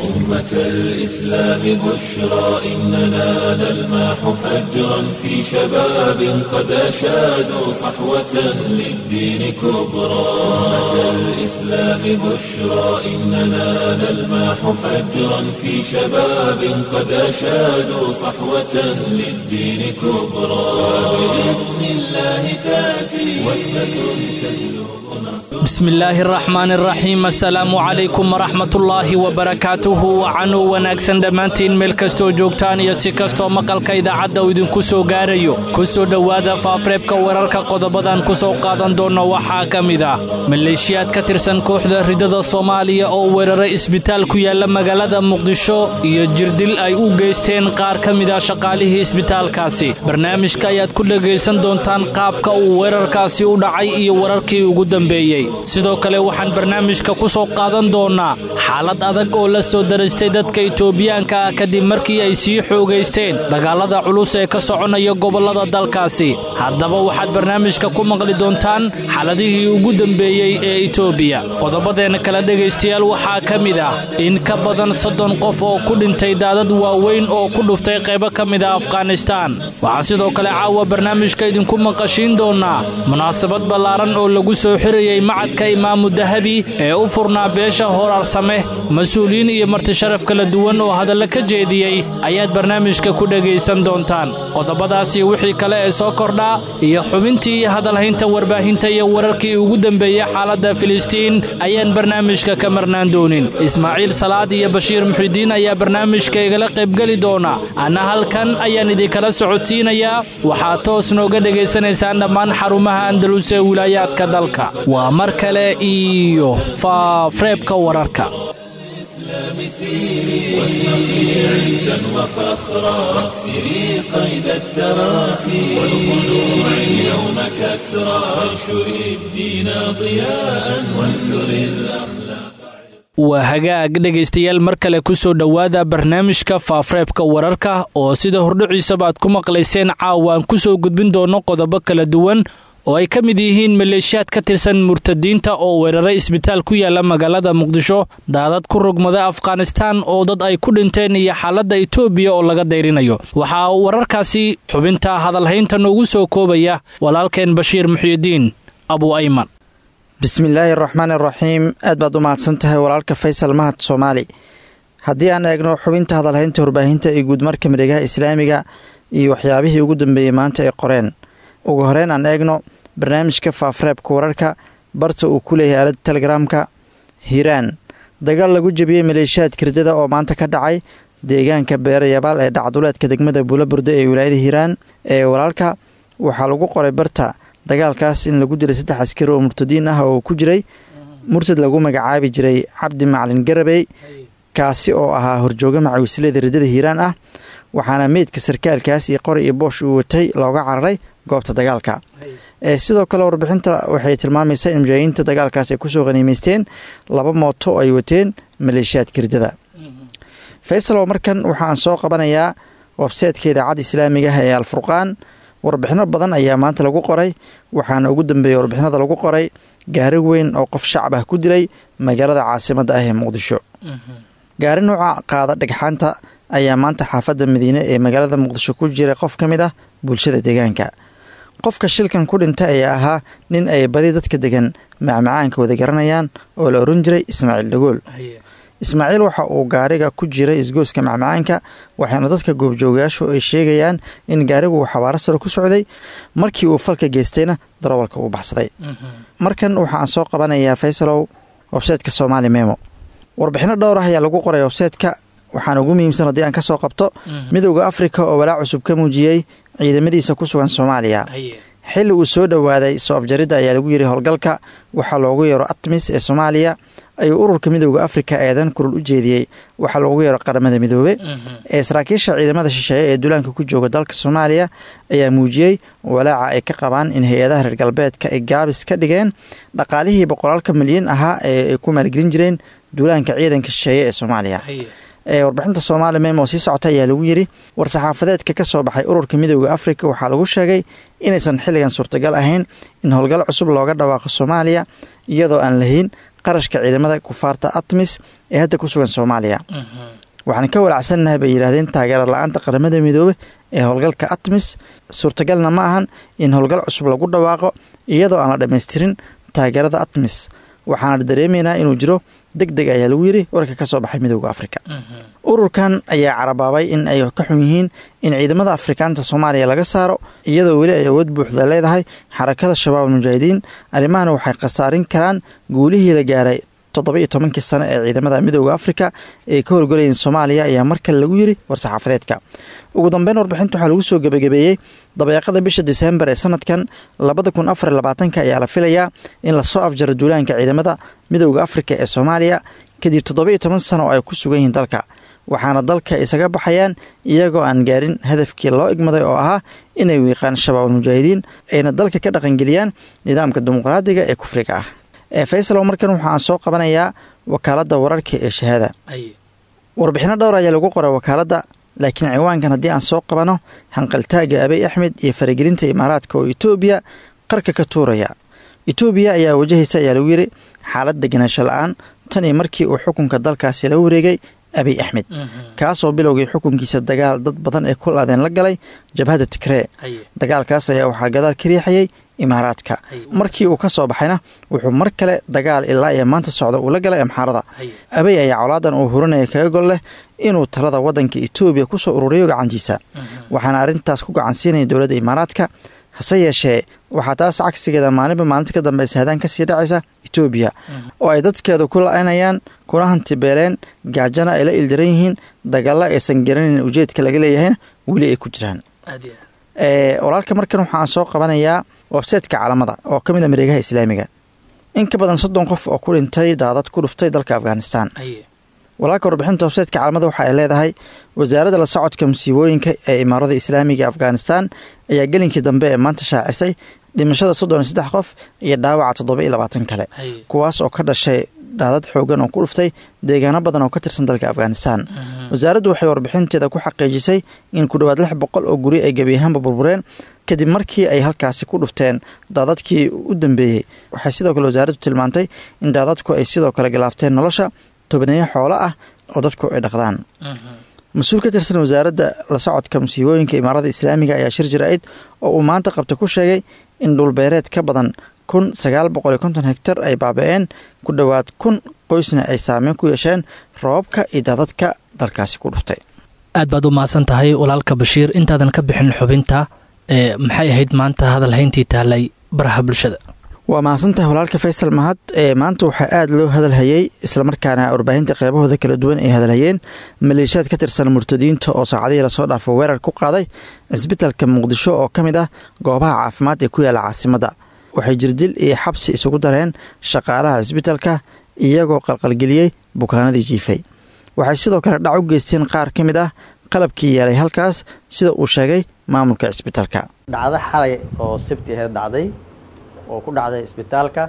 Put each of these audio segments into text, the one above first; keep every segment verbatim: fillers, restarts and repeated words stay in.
أمة الإسلام بشرى إننا نلمح فجرا في شباب قد أشادوا صحوة للدين كبرى. أمة الإسلام بشرى إننا نلمح فجرا في شباب قد أشادوا صحوة للدين كبرى. بإذن الله تأتي وحدة تجلب نصرا. بسم الله الرحمن الرحيم. السلام عليكم ورحمة الله وبركاته. وعنو wanaagsan dhammaantiin meel kastoo joogtaan iyo si kastoo maqalka idaacadda uu idinku soo gaarayo ku soo dhowaada faafareebka wararka qodobadan ku soo qaadan doona waxaa ka mid ah maleeshiyaad ka tirsan kooxda ridada Soomaaliya oo weeraray isbitaal ku yaala magaalada Muqdisho iyo jirdil ay u geysteen qaar ka mid ah shaqaalihii isbitaalkaasi. barnaamijka ayaad ku dhageysan doontaan qaabka uu weerarkaasi u dhacay iyo wararkii ugu dambeeyay. sidoo kale waxaan barnaamijka ku soo qaadan doonaa xaalad adag oo la soo darastay dadka Itoobiyaanka ah kadib markii ay sii xoogeysteen dagaalada culus ee ka soconaya gobolada dalkaasi. haddaba waxaad barnaamijka ku maqli doontaan xaaladihii ugu dambeeyay ee Itoobiya. qodobadeena kala dhageystayaal waxaa ka mid ah in ka badan soddon qof oo ku dhintay daadad waaweyn oo ku dhuftay qaybo ka mid ah Afghanistan. waxaa sidoo kale caawa barnaamijka idinku maqashiin doonaa munaasabad ballaaran oo lagu soo xiriyay macadka Imaamu Dahabi ee u furnaa beesha Horaarsame. mas'uuliyiin iyo marti sharaf kala duwan oo hadalla ka jeediyay ayaad barnaamijka ku dhageysan doontaan. qodobadaasi wixii kale ee soo kordhaa iyo xubintii hadalhaynta warbaahinta iyo wararkii ugu dambeeyay xaaladda Filistiin ayaan barnaamijka ka marnaan doonin. Ismaaciil Salaad iyo Bashiir Muxidiin ayaa barnaamijka igala qayb gali doona. ana halkan ayaan idinkala socodsiinayaa. waxaa toos nooga dhageysanaysaan dhammaan xarumaha Andalus ee wilayaadka dalka. waa mar kale iyo faafareebka wararka. واشرقي عزا وفخرا واكسري قيد التراخي والخلوع اليوم كسرا وانشري الدين ضياء وانثري الأخلاق. waa hagaag dhegaystayaal mar kale ku soo dhowaada barnaamijka faafareebka wararka oo sida hordhiciisaba aad ku maqlayseen caawaan ku soo gudbin doono qodobo kala duwan oo ay ka mid yihiin maleeshiyaad ka tirsan murtadiinta oo weeraray isbitaal ku yaala magaalada Muqdisho, daadad ku rogmada Afghanistan oo dad ay ku dhinteen iyo xaaladda Itoobiya oo laga deyrinayo. waxaa wararkaasi xubinta hadalhaynta noogu soo koobaya walaalkeen Bashiir Muxidiin Abu Ayman. bismillaahi raxmaani raxiim. aad baad u mahadsantahay walaalka Faysal Mahad Soomaali. haddii aan eegno xubinta hadalhaynta warbaahinta ee guud marka miregaha islaamiga iyo waxyaabihii ugu dambeeyay maanta ay qoreen. ugu horeyn aan eegno barnaamijka faafareebka wararka barta uu ku leeyahay aalada telegramka. hiiraan dagaal lagu jabiyey maleeshiyaad kirdada oo maanta ka dhacay deegaanka beerayabaal ee dhacduleedka degmada Buulaburde ee wilaayada Hiiraan ee walaalka. waxaa lagu qoray barta dagaalkaas in lagu dilay saddex askari oo murtadiin ah oo ku jiray murtad lagu magacaabi jiray Cabdi Macalin Garabey kaasi oo ahaa horjooga macawisleyda ridada Hiiraan ah. waxaana meydka sarkaalkaas iyo qori iyo boosh uu watay looga cararay goobta dagaalka. ee sidoo kale warbixinta waxay tilmaamaysaa in mujaahidiinta dagaalkaas ay kusoo qaniimaysteen laba mooto ay wateen maleeshiyaad kirdada. Faysal oo markan waxaan soo qabanayaa website-ka idaacadda islaamiga ah ee Al-Furqaan. warbixino badan ayaa maanta lagu qoray. waxaana ugu dambeeyay warbixinada lagu qoray gaari weyn oo qof shacab ah ku dilay magaalada caasimadda ah ee Muqdisho. gaari nooca qaada dhagxaanta ayaa maanta xaafadda Madiine ee magaalada Muqdisho ku jiray qof ka mid ah bulshada deegaanka. qofka shilkan ku dhintay ayaa ahaa nin ay badi dadka degan macmacaanka wada garanayaan oo la oran jiray Ismaaciil Dhagool. Ismaaciil waxa uu gaariga ku jiray isgooska macmacaanka, waxaana dadka goobjoogayaashu ay sheegayaan in gaarigu uu xawaaro sare ku socday markii uu falka geystayna darawalka uu baxsaday. markan waxaan soo qabanayaa Faysalow website-ka Somali Memo. warbixino dhowr ah ayaa lagu qoray website-ka. waxaan ugu muhiimsan haddii aan ka soo qabto midowga Afrika oo walaac cusub ka muujiyey ciidamadiisa ku sugan Soomaaliya. xilli uu soo dhowaaday soo afjaridda ayaa lagu yiri howlgalka waxaa loogu yeero ATMIS ee Soomaaliya ayuu ururka midowga Afrika eedan kulul u jeediyey waxaa loogu yeero qaramada midoobe. ee saraakiisha ciidamada shisheeye ee duulaanka ku jooga dalka Soomaaliya ayaa muujiyey walaaca ay ka qabaan in hay-adaha reer galbeedka ay gaabis ka dhigeen dhaqaalihii boqolaalka milyan ahaa ee ay ku maalgelin jireen duulaanka ciidanka shisheeye ee Soomaaliya. ee warbixinta Somali Memo sii socota ayaa lagu yiri war saxaafadeedka ka soo baxay ururka midowga Afrika waxaa lagu sheegay inaysan xilligan suurtagal ahayn in howlgal cusub looga dhawaaqo Soomaaliya iyadoo aan lahayn qarashka ciidamada kufaarta atmis ee hadda ku sugan soomaaliya waxaan ka walacsannahay bay yidhaahdeen taageero la-aanta qaramada midoobe ee howlgalka atmis suurtagalna ma ahan in howlgal cusub lagu dhawaaqo iyadoo aan la dhammaystirin taageerada atmis waxaana dareemaynaa inuu jiro deg deg ayaa lagu yidhi warka ka soo baxay midooda afrika ururkan ayaa carabaabay in ay ka xun yihiin in ciidamada afrikaanta soomaaliya laga saaro iyadoo weli ay awood buuxda leedahay xarakada shabaab almujaahidiin arrimahana waxay khasaarin karaan guulihii la gaaray toddoba iyo tobankii sano ee ciidamada midooda afrika ee ka horgolayeen soomaaliya ayaa markale lagu yidhi war-saxaafadeedka ugu dambeyn warbixinta waxaa lagu soo gebagabeeyey dabeeqada bisha diseembar ee sanadkan labada kun afar iyo labaatanka ayaa la filayaa in lasoo afjaro duulaanka ciidamada midooda afrika ee soomaaliya kadib toddoba iyo toban sano oo ay ku sugan yihiin dalka waxaana dalka isaga baxayaan iyagoo aan gaarin hadafkii loo igmaday oo ahaa inay wiiqaan shabaab almujaahidiin ayna dalka ka dhaqangeliyaan nidaamka dimuqraadiga ee kufriga ah ee faysalow markan waxaan soo qabanayaa wakaaladda wararka ee shahaada warbixino dhowr ayaa lagu qoray wakaaladda laakiin ciwaankan haddii aan soo qabano hanqaltaaga abiy axmed iyo faragelinta imaaraadka oo etoobiya qarka ka tuuraya etoobiya ayaa wajahaysa ayaa lagu yidhi xaalad deganaansho la-aan tan iyo markii uu xukunka dalkaasi la wareegay abiy axmed kaasoo bilowgii xukunkiisa dagaal dad badan ee ku laadeen la galay jabhadda tigree dagaalkaas ayaa waxaa gadaal ka riixayay imaaraadka markii uu ka soo baxayna wuxuu mar kale dagaal ilaa iyo maanta socda uu la galay amxaarada abiy ayaa colaadan uu hurinaya kaga gol leh inuu talada waddanka etoobiya ku soo ururiyo gacantiisa waxaana arrintaas ku gacansiinaya dowladda imaaraadka hase yeeshee waxaa taas cagsigeeda maalinba maalinta ka dambeysa hadaan kasii dhacaysa etoobiya oo ay dadkeedu ku la-aynayaan kuna hantibeeleen gaajana ay la ildaran yihiin dagaalla aysan garanayn ujeedka laga leeyahayna weli ay ku jiraan walaalka markan waxaan soo qabanayaa websaytka caalamada oo ka mid a mareegaha islaamiga in ka badan soddon qof oo ku dhintay daadad ku dhuftay dalka afghanistan walaalka warbixinta websaytka caalamada waxa ay leedahay wasaaradda la socodka musiibooyinka ee imaarada islaamiga afghanistan ayaa gelinkii dambe ee maanta shaacisay dhimashada soddon iyo saddex qof iyo dhaawaca toddoba iyo labaatan kale kuwaas oo ka dhashay daadad xoogan oo ku dhuftay deegaano badan oo ka tirsan dalka afghanistan wasaaraddu waxay warbixinteeda ku xaqiijisay in ku dhowaad lix boqol oo guri ay gebi ahaanba burbureen kadib markii ay halkaasi ku dhufteen daadadkii u dambeeyey waxay sidoo kale wasaaraddu tilmaantay in daadadku ay sidoo kale galaafteen nolosha tobaneeyo xoolo ah oo dadku ay dhaqdaan mas-uul ka tirsan wasaaradda la socodka musiibooyinka imaarada islaamiga ayaa shir jira-id oo uu maanta qabta ku sheegay in dhulbeereed ka badan kun sagaal boqol iyo konton hegtar ay baaba-een ku dhowaad kun qoysna ay saameyn ku yeesheen roobabka iyo daadadka dalkaasi ku dhuftay aad baad u mahadsan tahay walaalka bashiir intaadan ka bixin xubinta ee maxay ahayd maanta hadalhayntii taallay baraha bulshada waa mahadsantahay walaalka faysal mahad ee maanta waxaa aada loo hadalhayey islamarkaana warbaahinta qeybahooda kala duwan ay hadalhayeen maleeshiyaad ka tirsan murtadiinta oo saacadihii lasoo dhaafo weerar ku qaaday cisbitalka muqdisho oo ka mid ah goobaha caafimaad ee ku yaala caasimadda waxay jirdil iyo xabsi isugu dareen shaqaalaha cisbitalka iyagoo qalqalgeliyey bukaanadii jiifay waxay sidoo kale dhac u geysteen qaar ka mid ah qalabkii yeelay halkaas sida uu sheegay maamulka cisbitalka dhacdo xalay oo sabti aheed dhacday oo ku dhacday isbitaalka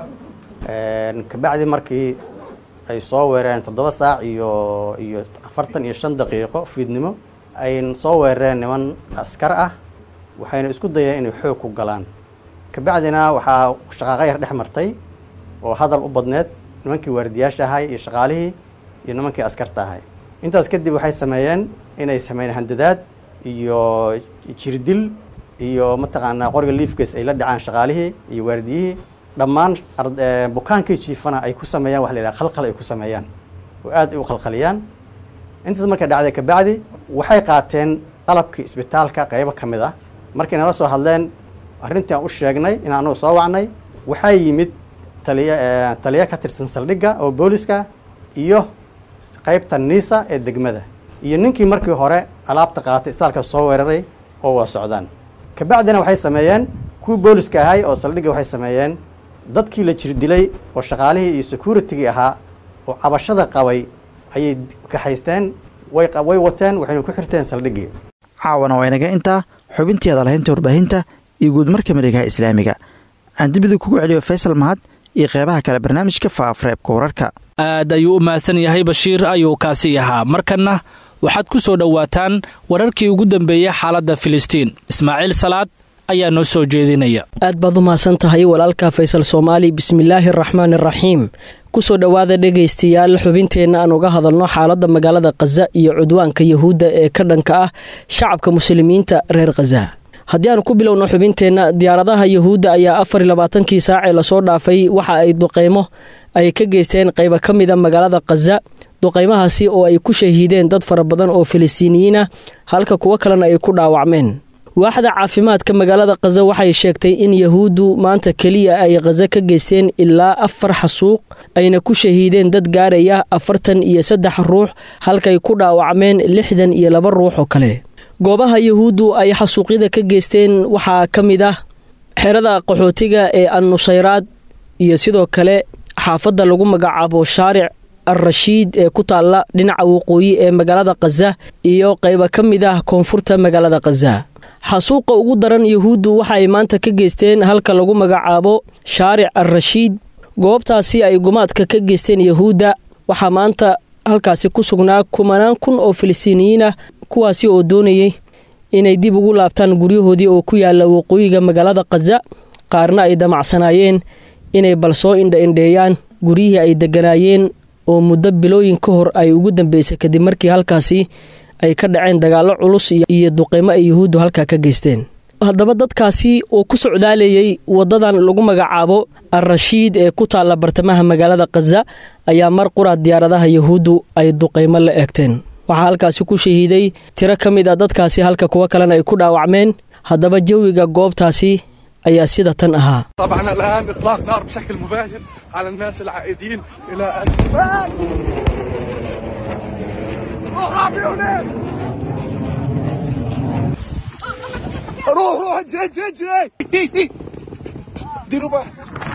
kabacdi markii ay soo weerareen toddoba saac iyo iyo afartan iyo shan daqiiqo fiidnimo ay soo weerareen niman askar ah waxayna isku dayeen inay xoog ku galaan kabacdina waxaa shaqaaqa yar dhex martay oo hadal u badneed nimankii waardiyaasha ahay iyo shaqaalihii iyo nimankii askarta ahay intaas kadib waxay sameeyeen inay sameeyeen handadaad iyo jirdil iyo mataqaanaa qoriga liifkees ay la dhacaan shaqaalihii iyo waardiyihii dhammaan bukaankii jiifana ay ku sameeyaan wax la yidhaha khalkhal ay ku sameeyaan oo aad ay u khalkhaliyaan intaas markay dhacday kabacdi waxay qaateen qalabkii isbitaalka qaybo ka mid ah markay nala soo hadleen arrintii aan u sheegnay in anagu soo wacnay waxaa yimid taliya taliya ka tirsan saldhigga oo booliska iyo qaybta niisa ee degmada iyo ninkii markii hore alaabta qaatay isbitaalka soo weeraray oo waa socdaan kabacdina waxay sameeyeen kuwii booliska ahay oo saldhigga waxay sameeyeen dadkii la jirdilay oo shaqaalihii iyo securitigii ahaa oo cabashada qabay ayay kaxaysteen way way wateen waxayna ku xirteen saldhiggii caawana waa inaga intaa xubintii hadalhaynta warbaahinta iyo guud marka mareegaha islaamiga aan dibida kugu celiyo faysal mahad iyo qeybaha kale barnaamijka faafareebka wararka aad ayuu u mahadsan yahay bashiir ayuu kaasi ahaa markanna waxaad ku soo dhowaataan wararkii ugu dambeeyey xaaladda filistiin ismaaciil salaad ayaa noo soo jeedinaya. aad baad u mahadsan tahay walaalka Faysal Soomaali. bismillaahi raxmaani raxiim. kusoo dhawaada dhegaystayaal xubinteenna aan uga hadalno xaaladda magaalada Gaza iyo cudwaanka Yahuudda ee ka dhanka ah shacabka muslimiinta reer Gaza. haddii aan ku bilowno xubinteenna, diyaaradaha Yahuudda ayaa afar iyo labaatankii saac ee lasoo dhaafay waxa ay duqeymo ay ka geysteen qaybo ka mid ah magaalada Gaza. duqeymahaasi oo ay ku shahiideen dad fara badan oo Filistiiniyiin ah halka kuwa kalena ay ku dhaawacmeen. waaxda caafimaadka magaalada Gaza waxay sheegtay in Yahuuddu maanta kaliya ay Gaza ka geysteen ilaa afar xasuuq ayna ku shahiideen dad gaaraya afartan iyo saddex ruux halka ay ku dhaawacmeen lixdan iyo laba ruux oo kale. goobaha Yahuuddu ay xasuuqyada ka geysteen waxaa ka mid ah xerada qaxootiga ee An-Nusayraad iyo sidoo kale xaafadda lagu magacaabo Shaaric Ar-Rashiid ee ku taala dhinaca waqooyi ee magaalada Gaza iyo qaybo ka mid ah koonfurta magaalada Gaza. xasuuqa ugu daran Yahuuddu waxa ay maanta ka geysteen halka lagu magacaabo Shaaric Ar-Rashiid. goobtaasi ay gumaadka ka geysteen Yahuudda waxaa maanta halkaasi ku sugnaa kumanaan kun oo Filistiiniyiin ah kuwaasi oo doonayay inay dib ugu laabtaan guryahoodii oo ku yaala waqooyiga magaalada Gaza. qaarna ay damacsanaayeen inay balsoo indha-indheeyaan guryihii ay deganaayeen oo muddo bilooyin ka hor ay ugu dambeysay kadib markii halkaasi ay ka dhaceen dagaallo culus iyo duqeymo ay Yahuuddu halkaa ka geysteen. haddaba dadkaasi oo ku socdaalayay wadadan lagu magacaabo Ar-Rashiid ee ku taala bartamaha magaalada Gaza ayaa mar qura diyaaradaha Yahuuddu ay duqeymo la eegteen. waxaa halkaasi ku shahiiday tiro ka mid ah dadkaasi halka kuwa kalena ay ku dhaawacmeen. haddaba jawiga goobtaasi ayaa sida tan ahaa. طبعا الآن إطلاق نار بشكل مباشر على الناس العائدين إلى أن روح روح اجري اجري اجري ديروا بقى.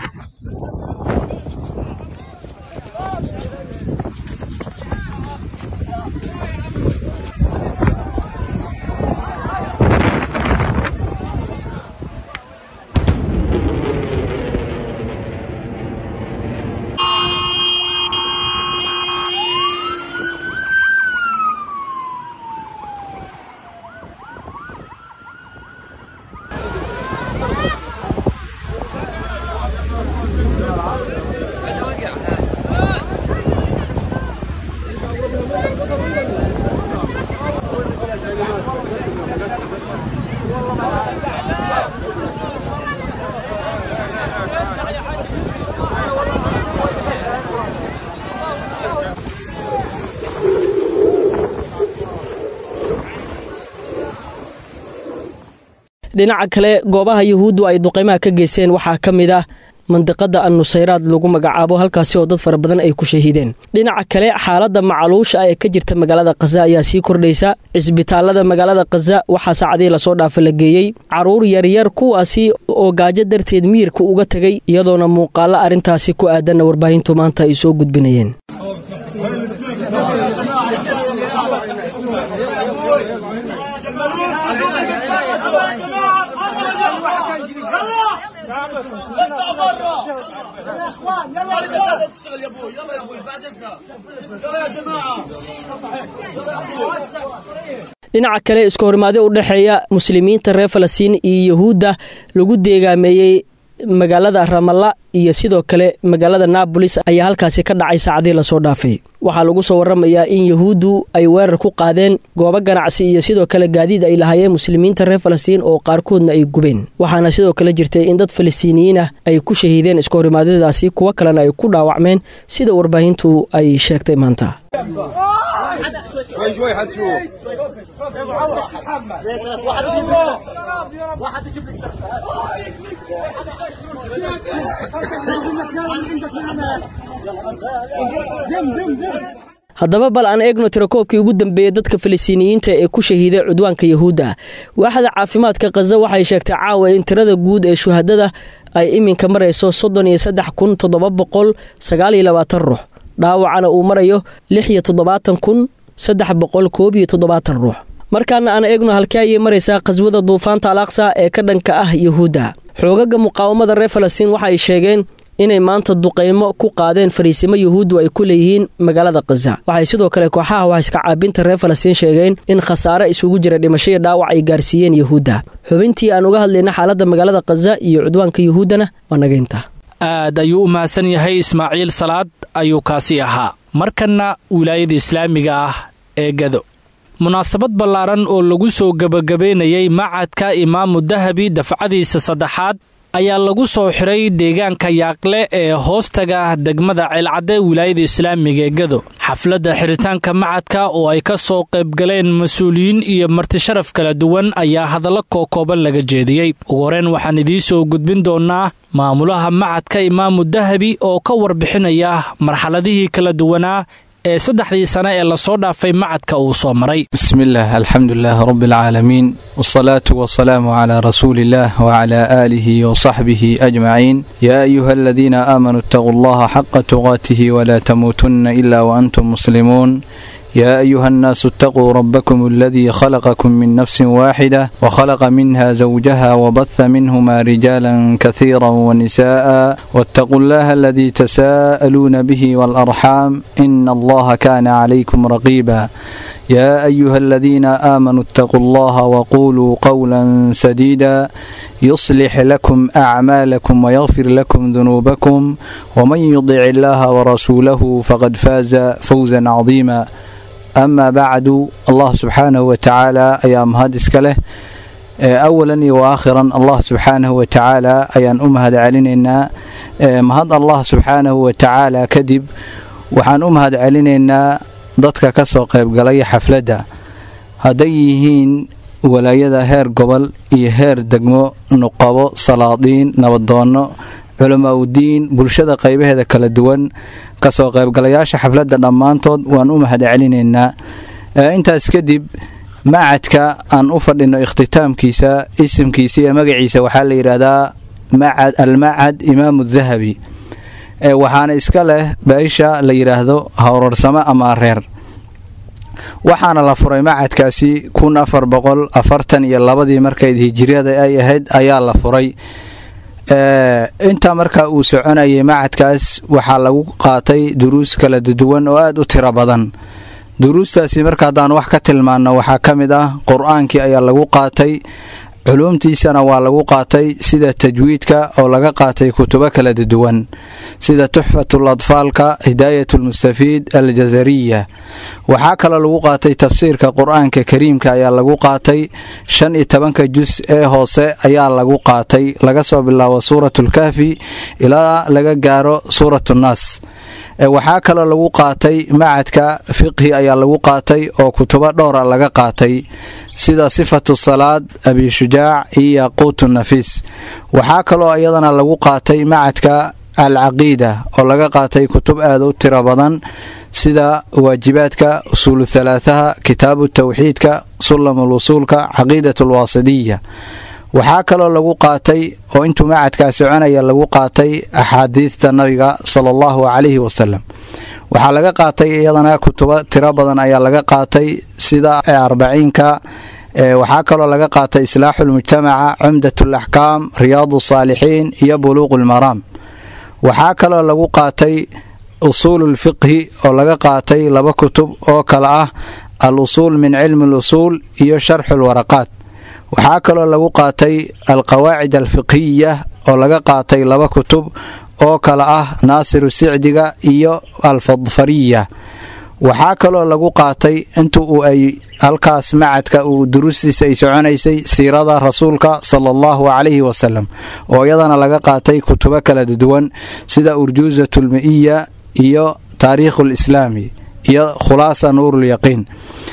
dhinaca kale goobaha Yahuuddu ay duqeymaha ka geysteen waxaa ka mid ah mandiqada An-Nusayraad lagu magacaabo halkaasi oo dad fara badan ay ku shahiideen. dhinaca kale xaaladda macaluusha ee ka jirta magaalada Gaza ayaa sii kordhaysa. cisbitaalada magaalada Gaza waxaa saacadii la soo dhaafay la geeyay caruur yar yar kuwaasi oo gaajo darteed miirka uga tagay iyadoona muuqaalo arintaasi ku aadan warbaahintu maanta ay soo gudbinayeen. dhinaca kale isku horimaade u dhaxeeya muslimiinta reer Falastiin iyo Yahuudda lagu deegaameeyay magaalada Ramallah iyo sidoo kale magaalada Nablus ayaa halkaasi ka dhacay saacadii la soo dhaafay. waxaa lagu soo waramayaa in Yahuuddu ay weerar ku qaadeen goobo ganacsi iyo sidoo kale gaadiid ay lahaayeen muslimiinta reer Falastiin oo qaarkoodna ay gubeen. waxaana sidoo kale jirtay in dad Filistiiniyiin ah ay ku shahiideen isku horimaadadaasi kuwa kalena ay ku dhaawacmeen sida warbaahintu ay sheegtay maanta. شوي شوي حتشوف واحد يجيب واحد يجيب haddaba bal aan eegno tirakoobkii ugu dambeeyay dadka Filistiiniyiinta ee ku shahiiday cudwaanka Yahuudda. waaxda caafimaadka Gaza waxay sheegtay caawa in tirada guud ee shuhadada ay iminka marayso soddon iyo saddex kun toddoba boqol sagaal iyo labaatan ruux. dhaawacana uu marayo lix iyo toddobaatan kun saddex boqol koob iyo toddobaatan ruux. markaana aan eegno halkii ay maraysaa qaswada duufaanta Al-Aqsa ee ka dhanka ah Yahuudda. xoogaga muqaawamada reer Falastiin waxay sheegeen inay maanta duqaymo ku qaadeen fariisimo yuhuuddu ay ku leeyihiin magaalada khaza. waxay sidoo kale kooxaha wax iska caabinta reer falastiin sheegeen in khasaare isugu jira dhimasho iyo dhaawac ay gaarsiiyeen yuhuudda. xubintii aan uga hadlayna xaaladda magaalada khaza iyo cudwaanka yuhuuddana waa naga intaa. aad ayuu u mahadsan yahay ismaaciil salaad ayuu kaasi ahaa. markanna wilaayada islaamiga ah ee gado, munaasabad ballaaran oo lagu soo gebagabaynayay macadka imaamu dahabi dafcadiisa saddexaad ayaa lagu soo xiray deegaanka yaaqle ee hoostaga degmada ceelcadde wilaayada islaamiga ee gado. xafladda xiritaanka macadka oo ay ka soo qaybgaleen mas-uuliyiin iyo martisharaf kala duwan ayaa hadallo kookooban laga jeediyey. ugu horeen waxaan idiin soo gudbin doonnaa maamulaha macadka imaamu dahabi oo ka warbixinaya marxaladihii kala duwanaa ee saddexdii sane ee lasoo dhaafay macadka uu soo maray. bismillaah alxamdulilaah rabbilcaalamiin wasalaatu wasalaamu calaa rasuuliillaah wacalaa aalihi wasaxbihi ajmaciin. yaa ayuha aladiina aamanuu ittaquu allaha xaqa tuqaatihi walaa tamuutunna ilaa waantum muslimuun. يا أيها الناس اتقوا ربكم الذي خلقكم من نفس واحدة وخلق منها زوجها وبث منهما رجالا كثيرا ونساء واتقوا الله الذي تساءلون به والأرحام إن الله كان عليكم رقيبا. يا أيها الذين آمنوا اتقوا الله وقولوا قولا سديدا يصلح لكم أعمالكم ويغفر لكم ذنوبكم ومن يطع الله ورسوله فقد فاز فوزا عظيما. أما بعد الله سبحانه وتعالى أيام هاد إسكاله أولا وآخرا الله سبحانه وتعالى أيان أمهد علينا مهد الله سبحانه وتعالى كذب وحان أمهد علينا ضدك كسو قيب قلي حفلة هديهين ولايدا هير قبل إيهير دقمو نقابو صلاطين نبضانو culamaa udiin bulshada qaybaheeda kala duwan kasoo qaybgalayaasha xafladda dhammaantood waan u mahad celinaynaa. intaas kadib macadka aan u fadhino ikhtitaamkiisa isimkiisa iyo magaciisa waxaa la yidhaahdaa macad almacad imaamu dahabi, waxaana iska leh baisha la yidhaahdo hawrarsamo ama reer. waxaana la furay macadkaasi kun afar boqol afartan iyo labadii markayd hijiriyada ay ahayd ayaa la furay. intaa markaa uu soconayay macadkaas waxaa lagu qaatay duruus kala duwan oo aad u tiro badan. duruustaasi marka haddaan wax ka tilmaanno waxaa ka mid ah qur-aankii ayaa lagu qaatay, culuumtiisana waa lagu qaatay sida tajwiidka oo laga qaatay kutubo kala duwan sida tuxfatul adfaalka hidaayatulmustafiid aljazariya. waxaa kaloo lagu qaatay tafsiirka qur-aanka kariimka ayaa lagu qaatay shan iyo tobanka jus ee hoose ayaa lagu qaatay laga soo bilaabo suuratulkahfi ilaa laga gaaro suuratunaas. waxaa kaloo lagu qaatay macadka fiqhi ayaa lagu qaatay oo kutubo dhowra laga qaatay sida sifatu salaad abi shujaac iyo yaquutu nafiis. waxaa kaloo iyadana lagu qaatay macadka alcaqiida oo laga qaatay kutub aad u tiro badan sida waajibaadka usuulu halaathaha kitaabu tawxiidka sulamul usuulka caqiidatul waasidiya. waxaa kaloo lagu qaatay oo intuu macadkaa soconaya lagu qaatay axaadiista nabiga sala allahu calayhi wasalam. waxaa laga qaatay iyadana kutubo tiro badan ayaa laga qaatay sida arbaciinka. waxaa kaloo laga qaatay islaaxulmujtamaca, cumdatulaxkaam, riyaadu saalixiin iyo buluuqulmaraam. waxaa kaloo lagu qaatay usuululfiqhi oo laga qaatay laba kutub oo kale ah al usuul min cilmi lusuul iyo sharxulwaraqaat. waxaa kaloo lagu qaatay alqawaacid alfiqhiya oo laga qaatay laba kutub oo kale ah naasiru sicdiga iyo alfadfariya. waxaa kaloo lagu qaatay inta uu ay halkaas macadka uu duruustiisa ay soconaysay siirada rasuulka sala allahu calayhi wasalam oo iyadana laga qaatay kutubo kala duwan sida urjuuzatulmi'iya iyo taariikhul islaami iyo khulaasa nuurulyaqiin.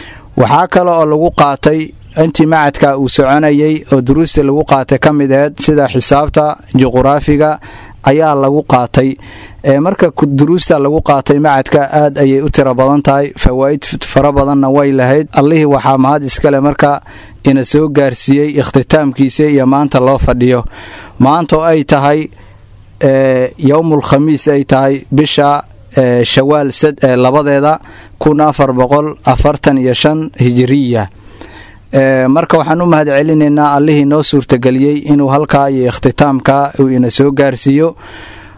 waxaa kale oo lagu qaatay intii macadka uu soconayay oo duruusta lagu qaatay ka mid aheyd sida xisaabta, juquraafiga ayaa lagu qaatay. marka duruusta lagu qaatay macadka aad ayay u tiro badan tahay, fawaa'id fara badanna way lahayd. allihii waxaa mahad iskale marka ina soo gaarsiiyey ikhtitaamkiisa iyo maanta loo fadhiyo. maanta oo ay tahay yowmul khamiis ay tahay bisha shawaal labadeeda kun afar boqol afartan iyo shan hijiriya. marka waxaan u mahad celinaynaa allihii noo suurtageliyey inuu halkaa iyo ikhtitaamka uu ina soo gaarsiiyo.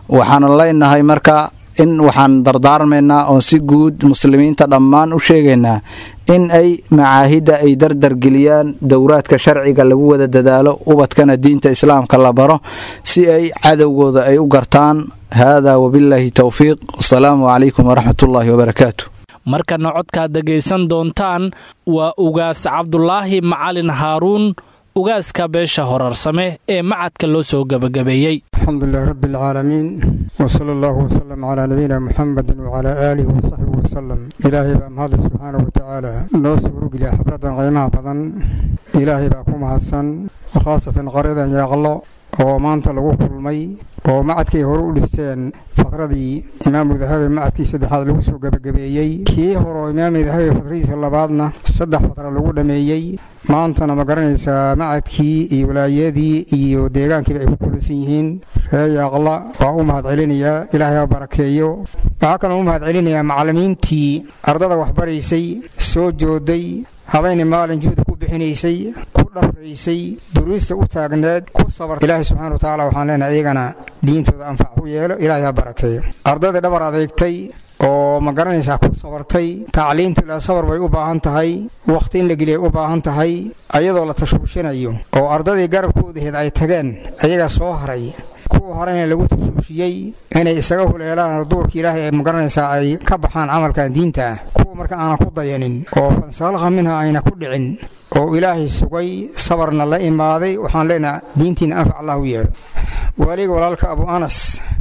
waxaan leenahay marka in waxaan dardaarmaynaa oo si guud muslimiinta dhammaan u sheegaynaa in ay macaahidda ay dardargeliyaan dowraadka sharciga lagu wada dadaalo ubadkana diinta islaamka la baro si ay cadowgooda ay u gartaan. haadaa wabillaahi towfiiq, wasalaamu calaykum waraxmatullaahi wabarakaatu. markana codkaad dhegaysan doontaan waa ugaas cabdulaahi macalin haaruun, ugaaska beesha horarsame ee macadka loo soo gabagabeeyey. alxamdulilahi rabbi alcaalamiin wsala allahu wasalam calaa nabiyina muxamedin wacalaa aalihi wasaxbihi wasalam. ilaahay baa mahadle subxaanahu watacaala noo suurogeliya xafladan qiimaha badan. ilaahay baa ku mahadsan, khaasatan qaryadan yaaqlo oo maanta lagu kulmay oo macadkay hore u dhisteen faqradii imaamu dahabi macadkii saddexaad lagu soo gabagabeeyey. kii hore oo imaamu dahabi fakradiisa labaadna saddex faqra lagu dhameeyey. maantana ma garanaysaa macadkii iyo walaayadii iyo deegaankiiba ay ku kulansan yihiin. ree yaaqla waa u mahad celinayaa, ilaahay ha barakeeyo. waxaa kaloo u mahad celinayaa macallimiintii ardada waxbaraysay soo jooday, habeenii maalin juhdi ku bixinaysay, ku dhafraysay, duruusta u taagneed, ku sabar. ilaahay subxaana wa tacaala waxaan leenahay iyagana diintooda anfac u yeelo, ilaahay ha barakeeyo. ardaydii dhabar adeegtay oo ma garanaysaa ku sabartay, tacliintu ilaa sabar bay u baahan tahay, wakhti in la geliyay u baahan tahay, ayadoo la tashwiishinayo oo ardadii garabkoodaheed ay tageen ayagaa soo haray. kuwa horena lagu tashwiishiyey inay isaga huleelaan duurka ilaahay ee ma garanaysaa ay ka baxaan camalkan diinta ah. kuwa marka aanan ku dayanin oo fansalakha minha ayna ku dhicin oo ilaahay sugay sabarna la imaaday, waxaan leenahay diintiina anfac allah u yeelo. waaliga walaalka abu anas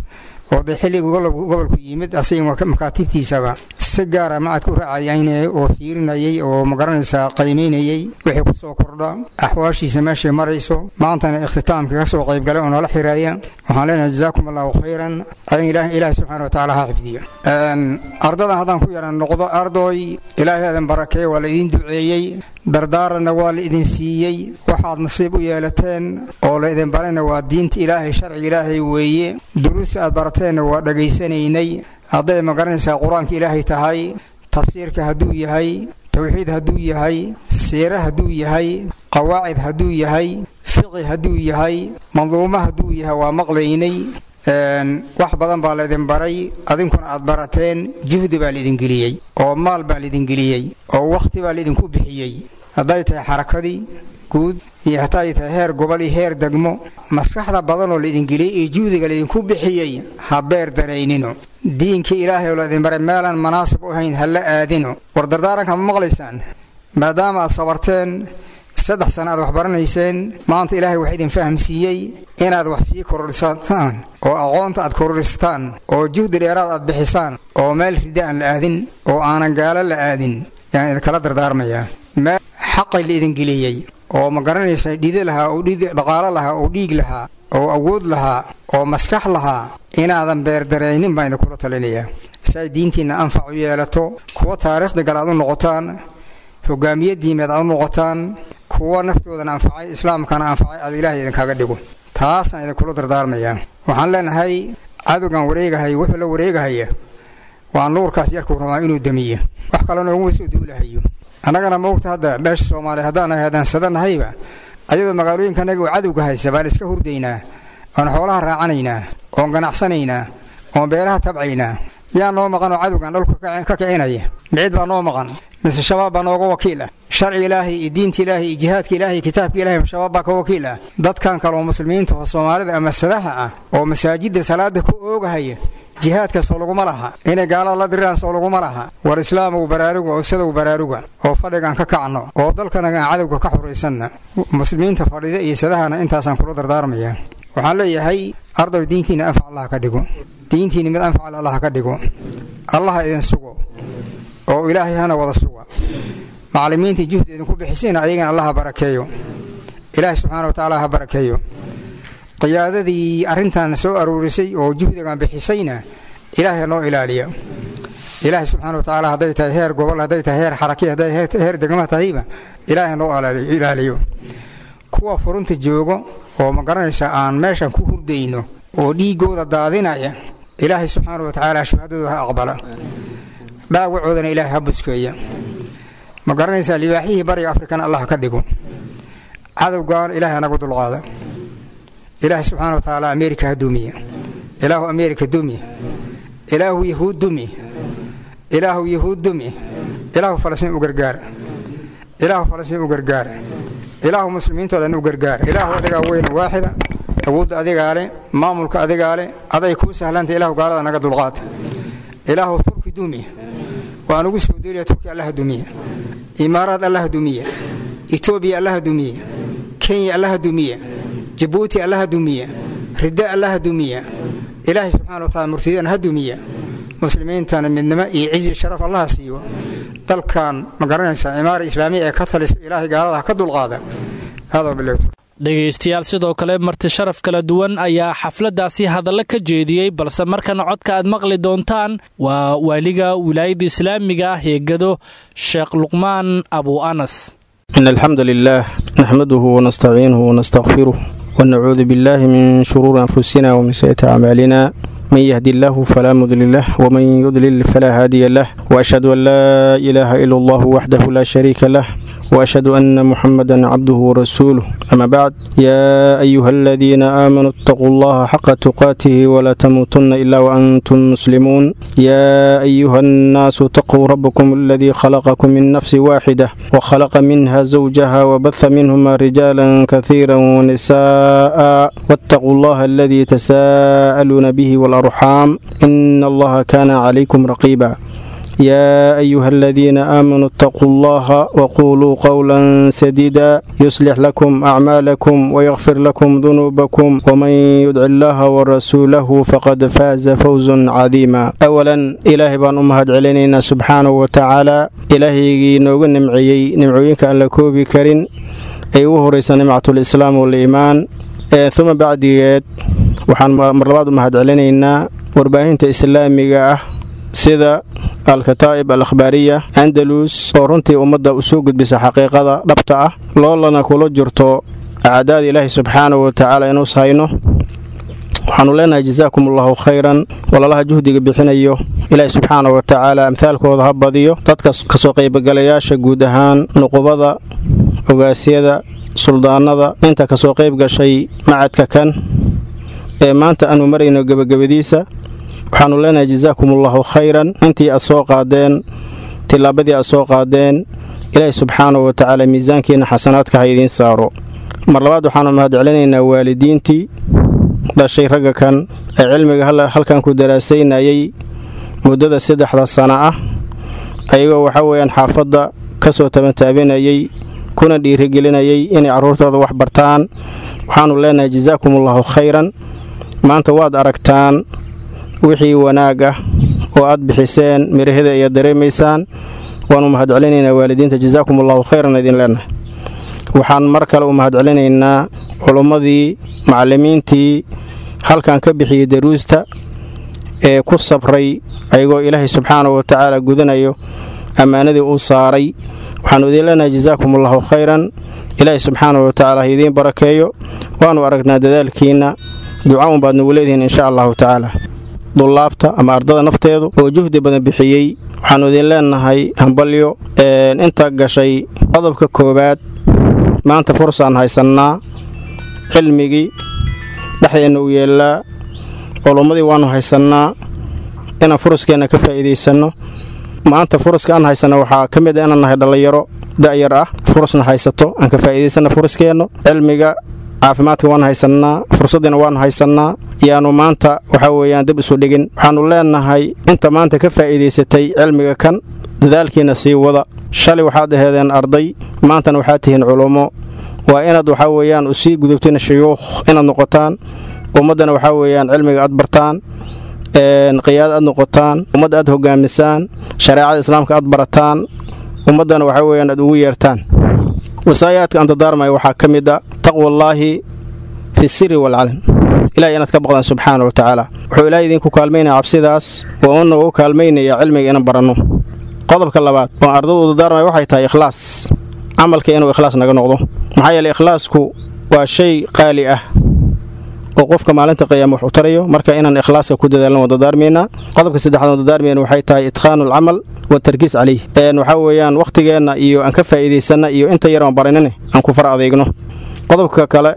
oo dee xilliga gobolku yimid asaga makaatibtiisaba si gaara macadka u raacayaynayay oo fiirinayay oo ma garanaysaa qiimaynayay wixii ku soo kordha axwaashiisa meeshay marayso. maantana ikhtitaamka ka soo qayb galay oo noola xiraaya. waxaan leenahay jazaakum allahu khayran, adan ilaahay subxaana wa tacaala ha xifdiyo. ardadan haddaan ku yaran noqdo, ardoy ilaahay adan barakeeyo, waa la idiin duceeyey, dardaaranna waa la idin siiyey. waxaad nasiib u yeelateen oo la idin barayna waa diinta ilaahay, sharciga ilaahay weeye. duruusta aad barateenna waa dhegaysanaynay. hadday ma garanaysaa qur-aanka ilaahay tahay, tafsiirka hadduu yahay, tawxiid hadduu yahay, siira hadduu yahay, qawaacid hadduu yahay, fiqi hadduu yahay, manduumo hadduu yahay, waa maqlaynay. wax badan baa laydin baray, adinkuna aad barateen. juhdi baa laydin geliyey oo maal baa laydin geliyey oo wakhti baa laydinku bixiyey. hadday tahay xarakadii guud iyo hataa ay tahay heer gobol iyo heer degmo, maskaxda badanoo laydin geliyey iyo juhdiga laydinku bixiyey ha beer daraynino. diinka ilaahay oo laydin baray meelaan manaasib u ahayn ha la aadino. war dardaaranka ma maqlaysaan? maadaama aad sabarteen, saddex sana aad wax baranayseen, maanta ilaahay wax idin fahamsiiyey inaad wax sii kororsataan oo aqoonta aad kororsataan oo juhdi dheeraad aad bixisaan oo meel rida aan la aadin oo aanan gaalo la aadin. yaan idinkala dardaarmayaa meel xaqay la idin geliyey oo ma garanaysa dhidi lahaa oo dhidi dhaqaalo lahaa oo dhiig lahaa oo awood lahaa oo maskax lahaa inaadan beerdaraynin baan idinkula talinayaa si ay diintiinna anfac u yeelato. kuwa taariikhda gal aad u noqotaan, hogaamiye diimeed aad u noqotaan, kuwa naftoodana anfacay islaamkana anfacay aad ilaahay idinkaga dhigo. taasaan idinkula dardaarmayaa. waxaan leenahay cadowgan wareegahay wuxuu la wareegahaya waa nuurkaas yarkuu rabaa inuu damiyo, wax kale nooguma soo duulahayo. annagana moogta hadda beesha soomaaliya haddaan haddaansadanahayba ayadoo magaalooyinkanaga oo cadowga haysa baan iska hurdaynaa, oon xoolaha raacanaynaa, oon ganacsanaynaa, oon beeraha tabcaynaa. yaa noo maqan oo cadowgan dhalku ka kicinaya? micid baa noo maqan mise shabaab baa nooga wakiil ah? sharci ilaahay iyo diinta ilaahay iyo jihaadka ilaahay iyo kitaabka ilaahay shabaab baa ka wakiil ah. dadkan kale oo muslimiinta oo soomaalida ama sadaha ah oo masaajidda salaada ku oogahaya jihaadka soo laguma laha, inay gaalada la diraan soo laguma laha. war islaamow baraaruga oo sidow baraaruga oo fadhigaan ka kacno oo dalkana aan cadowga ka xuraysanna. muslimiinta fadhida iyo sadahana intaasaan kula dardaarmayaa. waxaan leeyahay arday diintiina anfac allah ka dhigo, diintiina mid anfac allah ka dhigo. allah idin sugo oo ilaahay hana wada suga. macallimiinta juhdi idinku bixisayna ayagana allah ha barakeeyo, ilaahay subxaana wa tacaala ha barakeeyo. qiyaadadii arrintan soo aruurisay oo juhdigan bixisayna ilaahay noo ilaaliya. ilaahay subxaana wa tacaala hadday tahay heer gobol, hadday tahay heer xaraki, hadday heer degma tahayba ilaahay noo ilaaliyo. kuwa furunta joogo oo ma garanaysa aan meeshan ku hurdayno oo dhiigooda daadinaya, ilaahay subxaana wa tacaala shuhadooda ha aqbala, dhaawacoodana ilaahay ha buskeeya. ma garanaysaa libaaxihii bariga afrikana allah ka dhigo. cadowgan ilaahay anagu dulqaada. ilaahay subxaana wa tacaala ameerika ha duumiya, ilaahu ameerika dumi ilaahu yahuud dumi ilaahu yahuud dumi ilaahu falastiin u gargaara ilaahu falastiin u gargaara ilaahu muslimiintoo dhan u gargaara ilaahu adigaa weyna waaxida awoodda adigaa leh maamulka adigaa leh aday kuu sahlanta ilaahu gaalada naga dulqaata ilaahu turki dumi waan ugu soo deeliya turki allaha dumiya imaaraad allaha dumiya etoobiya allaha dumiya kenya allaha dumiya jabuuti allaha dumiya ridda allaha dumiya ilaahay subxaana wa taala murtidana ha dumiya muslimiintana midnimo iyo cizi sharaf allaha siiyo dalkan ma garanaysaa imaara islaamiya ee ka talisa ilaahay gaalada ka dulqaada hada bilaawto dhegaystayaal sidoo kale marti sharaf kala duwan ayaa xafladdaasi hadalla ka jeediyey balse markana codka aad maqli doontaan waa waaliga wilaayadda islaamiga ah ee gado sheekh luqmaan abu anas إن الحمد لله نحمده ونستعينه ونستغفره ونعوذ بالله من شرور أنفسنا ومن سيئات أعمالنا من يهدي الله فلا مضل له ومن يضلل فلا هادي له وأشهد أن لا إله إلا الله وحده لا شريك له وأشهد أن محمدا عبده ورسوله أما بعد يا أيها الذين آمنوا اتقوا الله حق تقاته ولا تموتن إلا وأنتم مسلمون يا أيها الناس اتقوا ربكم الذي خلقكم من نفس واحدة وخلق منها زوجها وبث منهما رجالا كثيرا ونساء واتقوا الله الذي تساءلون به والأرحام إن الله كان عليكم رقيبا يا أيها الذين آمنوا اتقوا الله وقولوا قولا سديدا يصلح لكم أعمالكم ويغفر لكم ذنوبكم ومن يدع الله ورسوله فقد فاز فوزا عظيما أولا إلهي بان أمهد علينا سبحانه وتعالى إلهي نوغن نمعي نمعيك أن لكوبي كرين أيوه رئيس نمعة الإسلام والإيمان آه ثم بعد وحان مرباد أمهد علينا ورباهنة إسلامية sida alkataa'ib alakhbaariya andalus oo runtii ummadda u soo gudbisa xaqiiqada dhabta ah loolana kula jirto acdaad ilaahi subxaanahu wa tacaala inuus hayno waxaanu leenahay jazaakum allahu khayran walaalaha juhdiga bixinayo ilaahi subxaanahu wa tacaala amhaalkooda ha badiyo dadka kasoo qaybgalayaasha guud ahaan nuqubada ogaasyada suldaanada inta kasoo qayb gashay macadka kan ee maanta aanu marayno gebagabadiisa waxaanu leenahay jazaakum allahu khayran intii aad soo qaadeen tilaabadii aad soo qaadeen ilaahi subxaanahu wa tacaala miisaankiina xasanaadka ha idiin saaro mar labaad waxaanu mahad celinaynaa waalidiintii dhashay ragga kan ee cilmiga halkan ku daraasaynayay muddada saddexda sana ah ayagoo waxa weeyaan xaafadda ka soo tabantaabinayay kuna dhiirigelinayay inay carruurtooda wax bartaan waxaanu leenahay jazaakum allahu khayran maanta waad aragtaan wixii wanaag ah oo aad bixiseen miraheda iyo dareemaysaan waanu mahad celinaynaa waalidiinta jazaakum allahu khayran idin leenahay waxaan mar kale u mahad celinaynaa culummadii macallimiintii halkan ka bixiyey daruusta ee ku sabray ayagoo ilaahay subxaanahu wa tacaala gudanayo ammaanadii uu saaray waxaanu idin leenahay jazaakum allahu khayran ilaahay subxaanahu wa tacaala ha idiin barakeeyo waanu aragnaa dadaalkiinna duca un baad nagu leedihiin insha allahu tacaala dullaabta ama ardada nafteedu oo juhdi badan bixiyey waxaanu idin leenahay hambalyo inta gashay qodobka koowaad maanta fursaan haysannaa cilmigii dhexdeenna u yeellaa culummadii waannu haysannaa inaan furaskeenna ka faa'iidaysanno maanta furaska aan haysanno waxaa ka mid a inaan nahay dhallinyaro da'yar ah furasna haysato aan ka faa'iidaysanno furaskeennu cilmiga caafimaadka waan haysannaa fursaddiina waannu haysannaa yaanu maanta waxaa weeyaan dib isu dhigin waxaannu leenahay inta maanta ka faa'iidaysatay cilmiga kan dadaalkiina sii wada shalay waxaad aheedeen arday maantana waxaad tihiin culummo waa inaad waxaa weeyaan u sii gudubtiin shuyuukh inaad noqotaan ummaddana waxaa weeyaan cilmiga aad bartaan qiyaada aad noqotaan ummadda aad hogaamisaan shareecada islaamka aad barataan ummaddana waxaa weeyaan aad ugu yeertaan wasaayaadka aan dardaarmaya waxaa ka mid a taqwallaahi fi siri waalcalan ilahay inaad ka baqdaan subxaana wa tacaala wuxuu ilaahay idinku kaalmaynaya cabsidaas oo una u kaalmaynaya cilmiga inaan baranno qodobka labaad oo ardadu dardaarmaya waxay tahay ikhlaas camalka inuu ikhlaas naga noqdo maxaa yeelay ikhlaasku waa shay qaali ah oo qofka maalinta qiyaama wax u tarayo marka inaan ikhlaaska ku dadaalno wada daarmeena qodobka saddexaad wada daarmeena waxay tahay itqaanul amal wa tarkiis calayh een waxa weeyaan waqtigeena iyo aan ka faa'iideysana iyo inta yar aan baranane aan ku far adeegno qodobka kale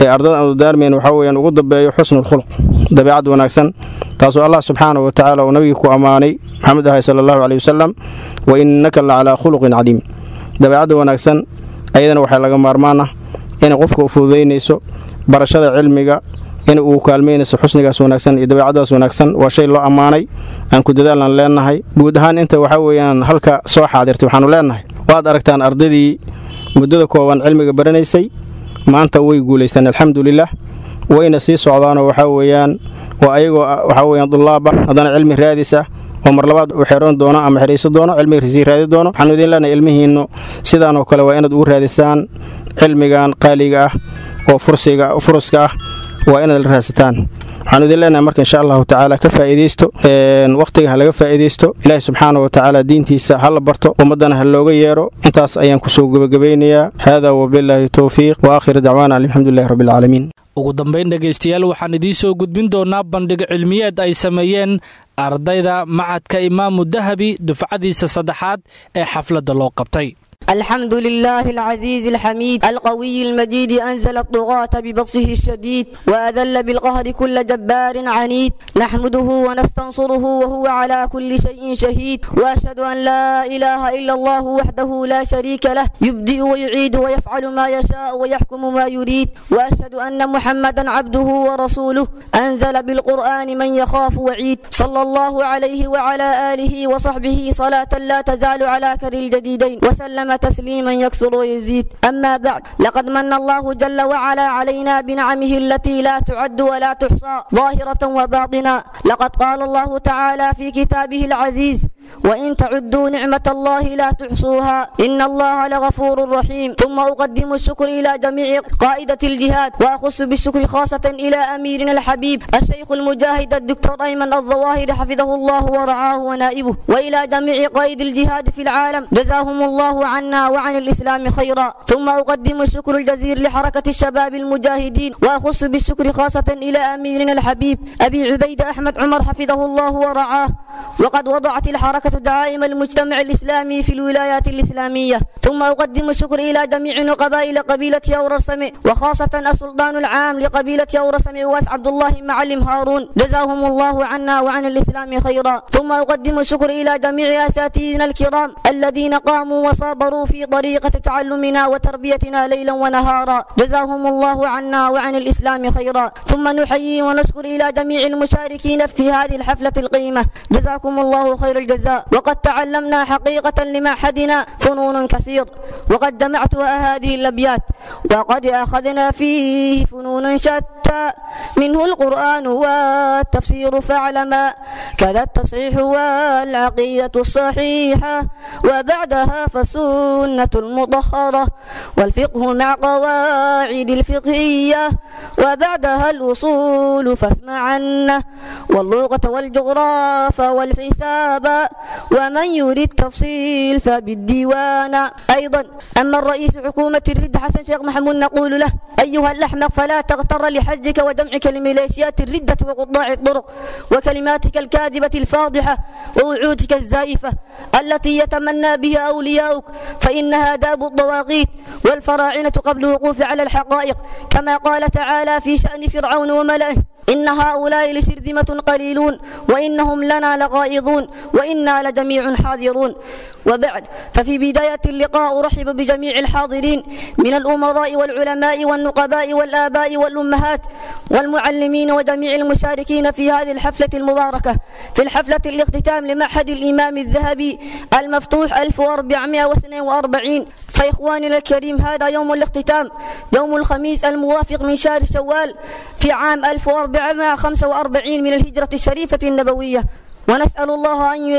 ee ardada aan u daarmeen waxa weeyaan ugu dambeeyo xusnul khuluq dabeecad wanaagsan taasoo Allah subhanahu wa ta'ala uu nabiga ku amaanay Muhammad sallallahu alayhi wasallam wa innaka la ala khuluqin adim dabeecad wanaagsan ayadana waxa laga maarmaana in qofka u fududeynayso barashada cilmiga in uu kaalmeynayso xusnigaas wanaagsan iyo dabeecadaas wanaagsan waa shay loo amaanay aan ku dadaalan leenahay guud ahaan inta waxa weeyaan halka soo xaadirtay waxaanu leenahay waad aragtaan ardadii muddada kooban cilmiga baranaysay maanta way guuleystaan alxamdulillah wayna sii socdaan waxa weeyaan waa ayagoo waxa weeyaan dullaaba hadana cilmi raadisa oo mar labaad u xeeran doona ama xiriiso doona cilmiga risi raadi doona waxaanu idin leenahay ilmihiinno sidaan oo kale waa inaad ugu raadisaan cilmigan qaaliga ah oo fursiga furuska ah waa inaad raasitaan waxaanu idin leenahay marka insha Allah ta'ala ka faa'iideysto een waqtiga laga faa'iideysto Ilaahay subhanahu wa ta'ala diintiisa hal barto ummadana hal looga yeero intaas ayaan ku soo gabagabeynayaa hada wa billahi tawfiiq wa akhir da'wana alhamdulillahi rabbil alamin ugu dambeyn dhageystayaal waxaan idin soo gudbin doonaa bandhig cilmiyeed ay sameeyeen ardayda macadka Imaamu Dahabi dufcadiisa saddexaad ee xafladda loo qabtay الحمد لله العزيز الحميد القوي المجيد أنزل الطغاة ببطشه الشديد وأذل بالقهر كل جبار عنيد نحمده ونستنصره وهو على كل شيء شهيد وأشهد أن لا إله إلا الله وحده لا شريك له يبدئ ويعيد ويفعل ما يشاء ويحكم ما يريد وأشهد أن محمدا عبده ورسوله أنزل بالقرآن من يخاف وعيد صلى الله عليه وعلى آله وصحبه صلاة لا تزال على كر الجديدين وسلم تسليما يكثر ويزيد أما بعد لقد من الله جل وعلا علينا بنعمه التي لا تعد ولا تحصى ظاهرة وباطنة لقد قال الله تعالى في كتابه العزيز وإن تعدوا نعمة الله لا تحصوها إن الله لغفور رحيم ثم أقدم الشكر إلى جميع قائدة الجهاد وأخص بالشكر خاصة إلى أميرنا الحبيب الشيخ المجاهد الدكتور أيمن الظواهر حفظه الله ورعاه ونائبه وإلى جميع قائد الجهاد في العالم جزاهم الله عنا وعن الإسلام خيرا ثم أقدم الشكر الجزير لحركة الشباب المجاهدين وأخص بالشكر خاصة إلى أميرنا الحبيب أبي عبيد أحمد عمر حفظه الله ورعاه وقد وضعت الحركة دعائم المجتمع الإسلامي في الولايات الإسلامية ثم أقدم الشكر إلى جميع قبائل قبيلة يورسم وخاصة السلطان العام لقبيلة يورسم واس عبد الله معلم هارون جزاهم الله عنا وعن الإسلام خيرا ثم أقدم الشكر إلى جميع أساتذتنا الكرام الذين قاموا وصابروا في طريقة تعلمنا وتربيتنا ليلا ونهارا جزاهم الله عنا وعن الإسلام خيرا ثم نحيي ونشكر إلى جميع المشاركين في هذه الحفلة القيمة جزاكم الله خير الجزاء وقد تعلمنا حقيقة لمعهدنا فنون كثير وقد جمعتها هذه الأبيات وقد أخذنا فيه فنون شتى منه القرآن والتفسير فاعلما كذا التصحيح والعقيدة الصحيحة وبعدها فالسنة المطهرة والفقه مع قواعد الفقهية وبعدها الأصول فاسمعنا واللغة والجغرافيا والحساب ومن يريد تفصيل فبالديوان أيضا. أما الرئيس حكومة الرد حسن شيخ محمود نقول له أيها الأحمق فلا تغتر لحجك ودمعك لميليشيات الردة وقطاع الطرق وكلماتك الكاذبة الفاضحة ووعودك الزائفة التي يتمنى بها أولياؤك فإنها داب الطواغيت والفراعنة قبل الوقوف على الحقائق كما قال تعالى في شأن فرعون وملئه إن هؤلاء لشرذمة قليلون وإنهم لنا لغائظون وإنا لجميع حاضرون. وبعد ففي بداية اللقاء أرحب بجميع الحاضرين من الأمراء والعلماء والنقباء والآباء والأمهات والمعلمين وجميع المشاركين في هذه الحفلة المباركة في الحفلة الاختتام لمعهد الإمام الذهبي المفتوح ألف وأربعمائة واثنين وأربعين. فإخواننا الكريم هذا يوم الاختتام يوم الخميس الموافق من شهر شوال في عام ألف وأربعمائة وخمسة وأربعين من الهجرة الشريفة النبوية ونسأل الله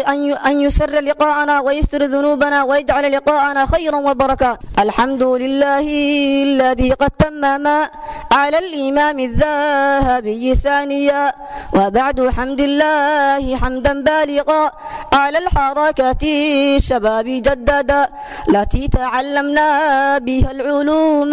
أن يسر لقاءنا ويستر ذنوبنا ويجعل لقاءنا خيرا وبركة. الحمد لله الذي قد تمم على الإمام الذهبي ثانيا وبعد حمد الله حمدا بالغا على الحركة الشباب جددا التي تعلمنا بها العلوم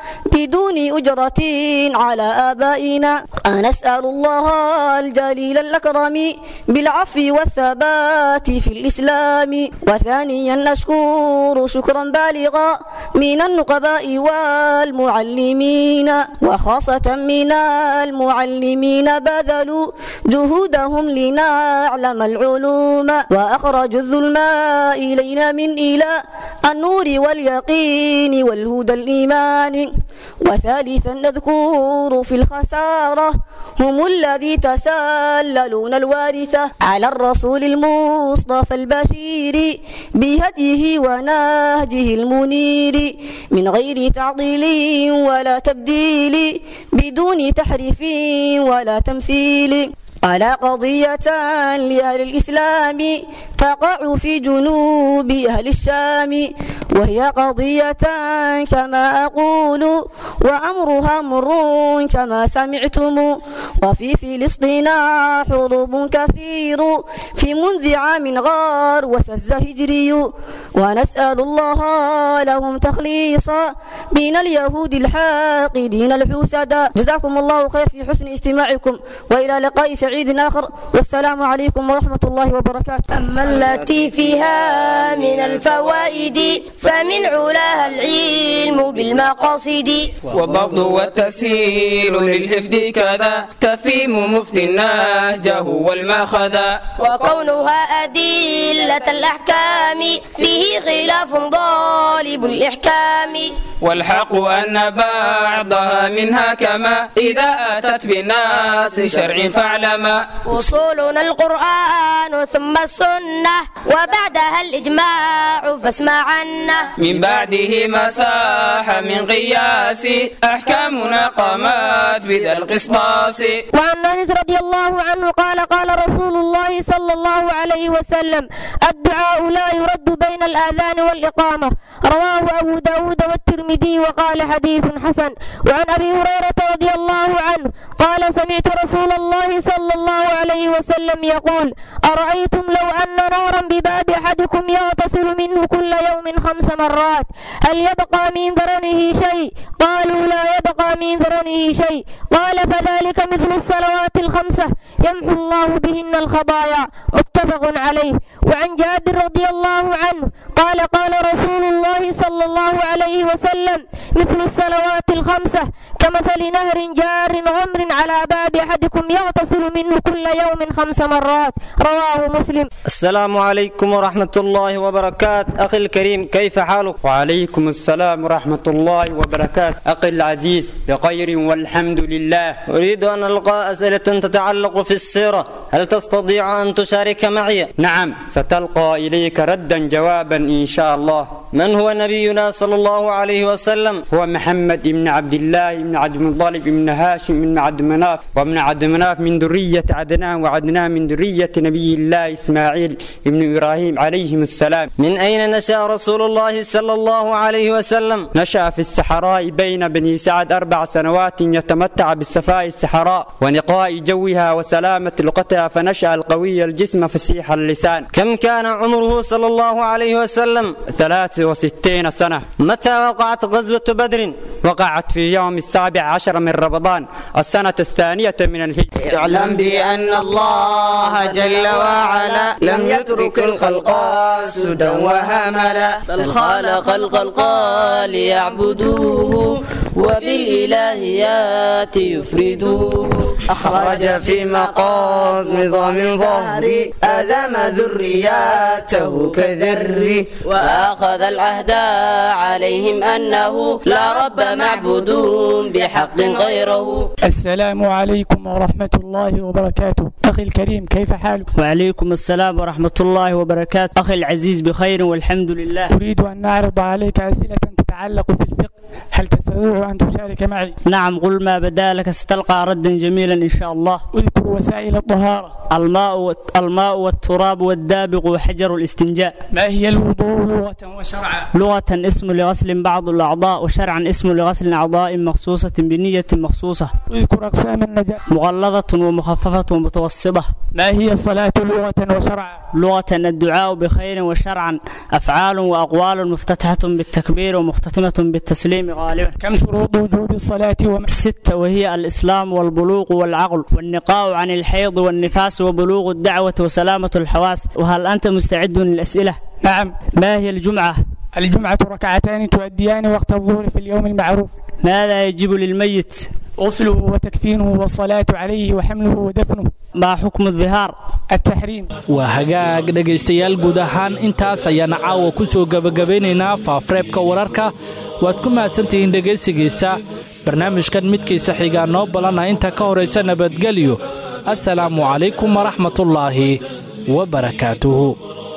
بدون أجرة على آبائنا. نسأل الله الجليل الأكرم بالعفو والثبات في الإسلام. وثانيا نشكر شكرا بالغا من النقباء والمعلمين وخاصة من المعلمين بذلوا جهودهم لنعلم العلوم وأخرجوا الظلم إلينا من إلى النور واليقين والهدى الإيمان. وثالثا نذكر في الخسارة هم الذي تسللون الوارثة على الرسول المصطفى البشير بهديه ونهجه المنير من غير تعطيل ولا تبديل بدون تحريف ولا تمثيل على قضية لأهل الإسلام تقع في جنوب أهل الشام وهي قضية كما أقول وأمرها مر كما سمعتم. وفي فلسطين حروب كثير في منذ عام غار وسز هجري ونسأل الله لهم تخليصا من اليهود الحاقدين الحسدا. جزاكم الله خير في حسن استماعكم وإلى لقاء سعيد آخر والسلام عليكم ورحمة الله وبركاته. أما التي فيها من الفوائد فمن علاها العلم بالمقاصد والضبط والتسهيل للحفظ كذا تفيم مفتي نهجه والماخذ وكونها أدلة الأحكام فيه خلاف ضالب الإحكام والحق أن بعضها منها كما إذا أتت بالناس شرع فاعلما أصولنا القرآن ثم السنة وبعدها الإجماع فاسمع عنا من بعده مساح من قياس أحكامنا قامت بذا القسطاس. وعن أنس رضي الله عنه قال قال رسول الله صلى الله عليه وسلم الدعاء لا يرد بين الآذان والإقامة رواه أبو داود والترمذي وقال حديث حسن. وعن أبي هريرة رضي الله عنه قال سمعت رسول الله صلى الله عليه وسلم يقول أرأيتم لو أن نهرا بباب أحدكم يغتسل منه كل يوم خمس مرات هل يبقى من درنه شيء؟ قالوا لا يبقى من درنه شيء. قال فذلك مثل الصلوات الخمسة يمحو الله بهن الخطايا متفق عليه. وعن جابر رضي الله عنه قال قال رسول الله صلى الله عليه وسلم مثل الصلوات الخمسة كمثل نهر جار غمر على باب أحدكم يغتسل منه كل يوم خمس مرات رواه مسلم. السلام عليكم ورحمة الله وبركاته. أخي الكريم كيف حالك؟ وعليكم السلام ورحمة الله وبركاته. أخي العزيز بخير والحمد لله. أريد أن ألقى أسئلة تتعلق في السيرة هل تستطيع أن تشارك معي؟ نعم ستلقى إليك ردا جوابا إن شاء الله. من هو نبينا صلى الله عليه وسلم؟ هو محمد بن عبد الله بن عبد المطلب بن هاشم بن عبد مناف وابن عبد مناف من ذرية عدنان وعدنان من ذرية نبي الله إسماعيل بن إبراهيم عليهم السلام. من أين نشأ رسول الله صلى الله عليه وسلم؟ نشأ في الصحراء بين بني سعد أربع سنوات يتمتع بالصفاء الصحراء ونقاء جوها وسلامة لغتها فنشأ القوي الجسم فسيح اللسان. كم كان عمره صلى الله عليه وسلم؟ ثلاث وستين سنة. متى وقعت غزوة بدر؟ وقعت في يوم السابع عشر من رمضان السنة الثانية من الهجرة. اعلم بأن الله جل وعلا لم يترك الخلق سدى وهملا بل خلق الخلق ليعبدوه وبالإلهيات يفردوه. أخرج في مقام نظام ظهري أذم ذرياته كذري وأخذ العهد عليهم أنه لا رب معبود بحق غيره. السلام عليكم ورحمة الله وبركاته. أخي الكريم كيف حالك؟ وعليكم السلام ورحمة الله وبركاته. أخي العزيز بخير والحمد لله. أريد أن نعرض عليك أسئلة تتعلق في الفقه هل تستطيع أن تشارك معي؟ نعم قل ما بدا لك ستلقى ردا جميلا إن شاء الله. اذكر وسائل الطهارة. الماء الماء والتراب والدابغ وحجر الاستنجاء. ما هي الوضوء لغة وشرعا؟ لغة اسم لغسل بعض الأعضاء وشرعا اسم لغسل أعضاء مخصوصة بنية مخصوصة. اذكر أقسام النجاة. مغلظة ومخففة ومتوسطة. ما هي الصلاة لغة وشرعا؟ لغة الدعاء بخير وشرعا أفعال وأقوال مفتتحة بالتكبير ومختتمة بالتسليم غالبا. كم شروط وجوب الصلاة؟ وما ستة وهي الإسلام والبلوغ والعقل والنقاء عن الحيض والنفاس وبلوغ الدعوة وسلامة الحواس. وهل أنت مستعد للأسئلة؟ نعم. ما هي الجمعة؟ الجمعة ركعتان تؤديان وقت الظهر في اليوم المعروف. ماذا يجب للميت؟ غسله وتكفينه والصلاة عليه وحمله ودفنه. ما حكم الظهار؟ التحريم. waa hagaag dhegaystayaal guud ahaan intaas ayaan caawa ku soo gabagabeynaynaa faafareebka wararka waad ku mahadsantihiin dhegaysigiisa barnaamijkan midkiisa xigaa noo balana inta ka horaysa nabadgelyo assalaamu calaykum waraxmatullaahi wabarakaatuhu